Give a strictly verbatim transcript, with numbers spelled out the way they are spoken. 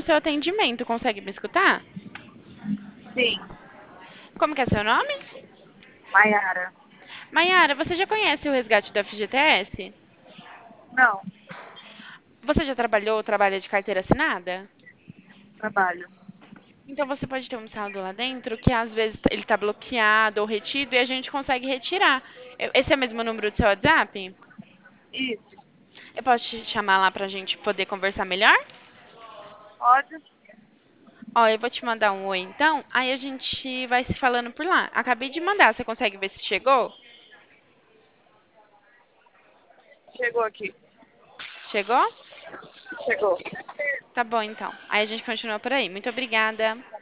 seu atendimento. Consegue me escutar? Sim, Como que é seu nome? Maiara. Maiara, você já conhece o resgate do F G T S? Não, Você já trabalhou ou trabalha de carteira assinada? trabalho. Então você pode ter um saldo lá dentro que às vezes ele está bloqueado ou retido e a gente consegue retirar. Eu- Esse é o mesmo número do seu WhatsApp? Isso, Eu posso te chamar lá pra gente poder conversar melhor? pode? Ó, eu vou te mandar um oi então, aí a gente vai se falando por lá. Acabei de mandar, você consegue ver se chegou? Chegou aqui. Chegou? Chegou. Tá bom então. Aí a gente continua por aí. Muito obrigada.